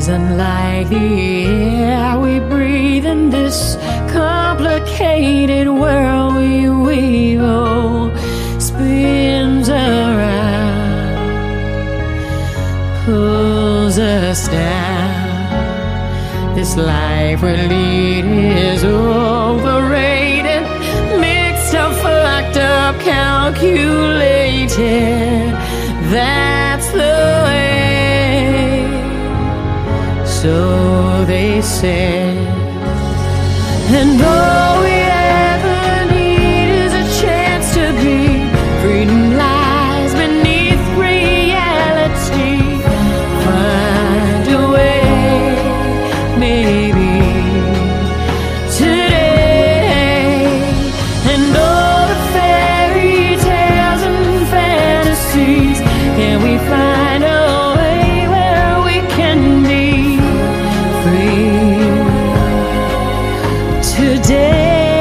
isn't like the air we breathe in this complicated world we weave. Oh, spins around, pulls us down. This life we lead is overrated, mixed up, fucked up, calculated. That's the way, so they said. And all we ever need is a chance to be. Freedom lies beneath reality. Find a way, maybe today. And all the fairy tales and fantasies, can we find a way where we can be free today?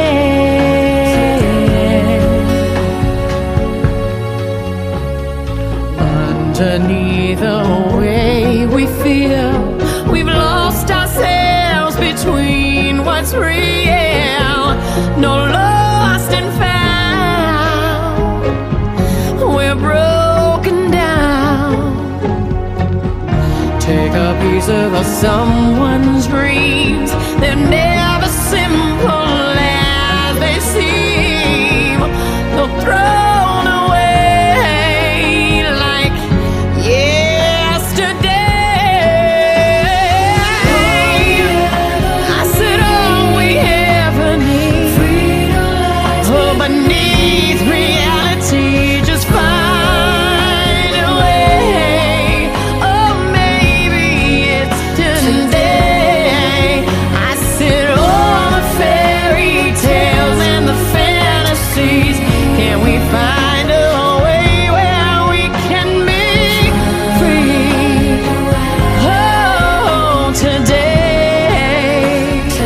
Underneath the way we feel, we've lost ourselves between what's real. No lost and found, we're broken down. Take a piece of someone's dreams, they're never simple as they seem. They're thrown away like yesterday. I said all we ever need, oh, beneath reality, just find a way. Oh, maybe it's today. I said all the fairy tales and the fantasies, can we find a way where we can be free? Oh, today.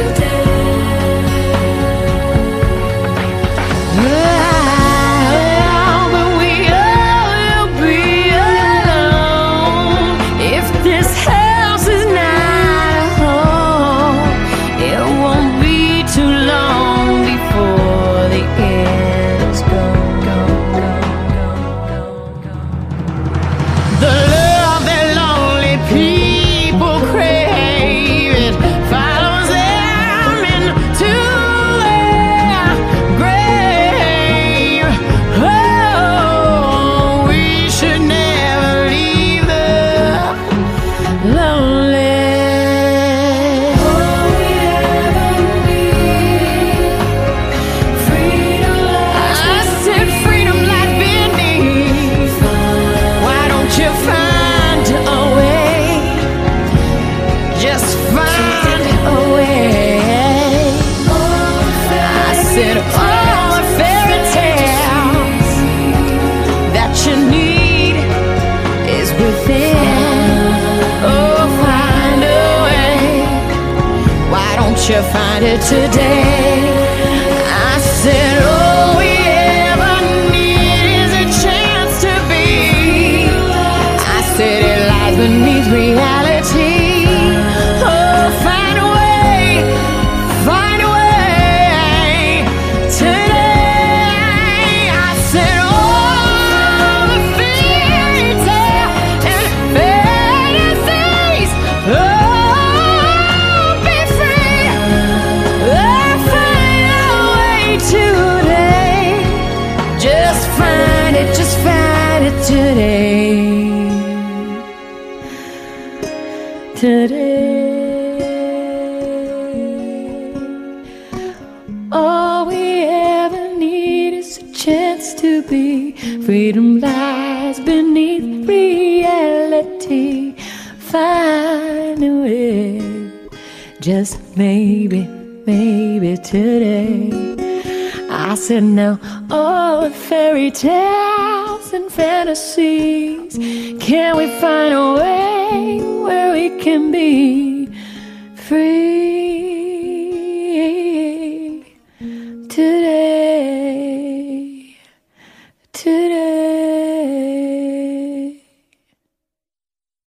But we all will be alone if this house is not a home. It won't be too long before the end is gone, gone, gone, gone, gone. The love that lonely people crave, it follows them into their grave. Oh, we should never leave the lonely. All we ever need, freedom lies. I said freedom lies beneath. Why don't you find a way? Just find a way. I said all the fairy tales that you need is within. Oh, find a way. Why don't you find it today? I said all we ever need is a chance to be. I said it lies beneath reality. Oh, find a way, find a way today. I said all the fairy tales and fantasies, oh, be free. Oh, find a way today. Just find it today. Today, all we ever need is a chance to be. Freedom lies beneath reality. Find a way, just maybe, maybe today. I said now, all the fairy tales and fantasies, can we find a way where we can be free today?